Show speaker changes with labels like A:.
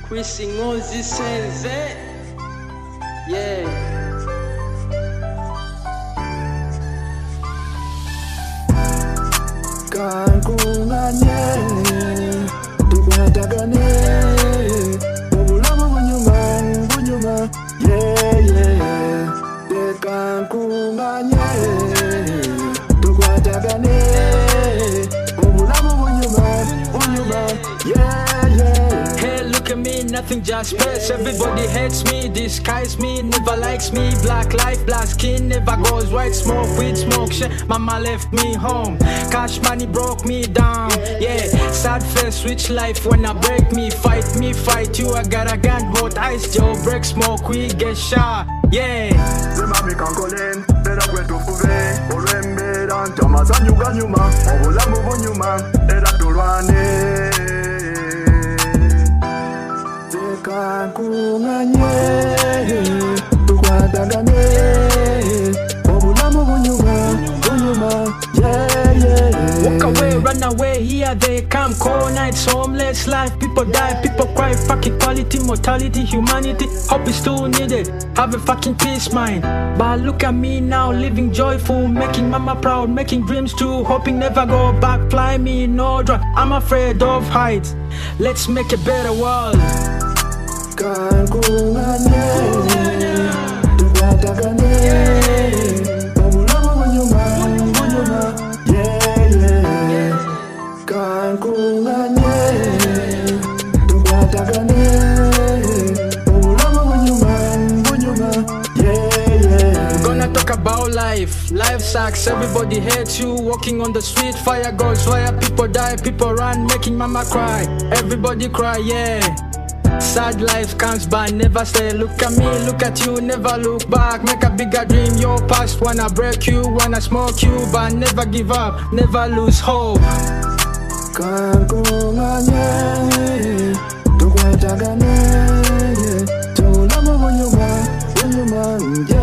A: Wishing all this sense, yeah.
B: Kankunganye tukwatagane obulamu bunyuma yeah Kankunganye tukwatagane obulamu bunyuma yeah
A: Hey, look at me, nothing just space. Everybody hates me, disguise me, never likes me. Black life, black skin, never goes white. Smoke, weed, smoke, shit. Mama left me home. Cash money broke me down. Yeah, sad face, switch life when I break me. Fight you. I got a gun, hot ice, Joe break, smoke, we get shot. Yeah.
B: Zemami kankolen, era kwetu fuve. Olwembe ranta mazanyuga nyuma. Obulamu bunyuma, era tulwane. Kankunganye tukwatagane obulamu bunyuma yeah
A: Walk away, run away, here they come. Cold nights, homeless life, people die, people cry. Fuck equality, mortality, humanity. Hope is still needed, have a fucking peace mind. But look at me now, living joyful, making mama proud, making dreams too, hoping never go back. Fly me, no drug, I'm afraid of heights. Let's make a better world.
B: Kankunganye tukwatagane obulamu bunyuma yeah Kankunganye tukwatagane obulamu bunyuma yeah
A: Gonna talk about life. Life sucks, everybody hates you. Walking on the street, fire goes fire, people die, people run, making mama cry. Everybody cry, yeah. Sad life comes by, never stay. Look at me, look at you, never look back. Make a bigger dream, your past. Wanna break you, wanna smoke you, but never give up, never lose hope.
B: Kankunganye tukwatagane obulamu bunyuma